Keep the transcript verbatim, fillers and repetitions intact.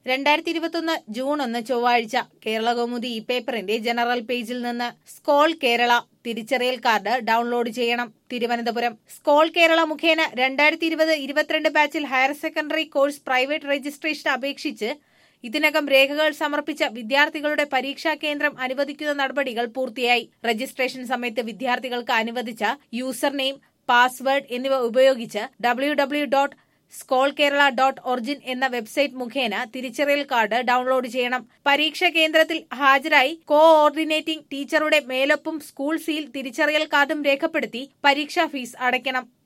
രണ്ടായിരത്തി ഇരുപത്തൊന്ന് ജൂൺ ഒന്ന് ചൊവ്വാഴ്ച കേരളകൗമുദി ഈ പേപ്പറിന്റെ ജനറൽ പേജിൽ നിന്ന് സ്കോൾ കേരള തിരിച്ചറിയൽ കാർഡ് ഡൗൺലോഡ് ചെയ്യണം. തിരുവനന്തപുരം സ്കോൾ കേരള മുഖേന രണ്ടായിരത്തി ഇരുപത് ഇരുപത്തിരണ്ട് ബാച്ചിൽ higher secondary course private registration അപേക്ഷിച്ച് ഇതിനകം രേഖകൾ സമർപ്പിച്ച വിദ്യാർത്ഥികളുടെ പരീക്ഷാ കേന്ദ്രം അനുവദിക്കുന്ന നടപടികൾ പൂർത്തിയായി. രജിസ്ട്രേഷൻ സമയത്ത് വിദ്യാർത്ഥികൾക്ക് അനുവദിച്ച യൂസർ നെയിം, പാസ്വേഡ് എന്നിവ ഉപയോഗിച്ച് W W dot Scole Kerala dot origin എന്ന വെബ്സൈറ്റ് മുഖേന തിരിച്ചറിയൽ കാർഡ് ഡൗൺലോഡ് ചെയ്യണം. പരീക്ഷാ കേന്ദ്രത്തിൽ ഹാജരായി കോഓർഡിനേറ്റിംഗ് ടീച്ചറുടെ മേലൊപ്പും സ്കൂൾ സീൽ തിരിച്ചറിയൽ കാർഡും രേഖപ്പെടുത്തി പരീക്ഷാ ഫീസ് അടയ്ക്കണം.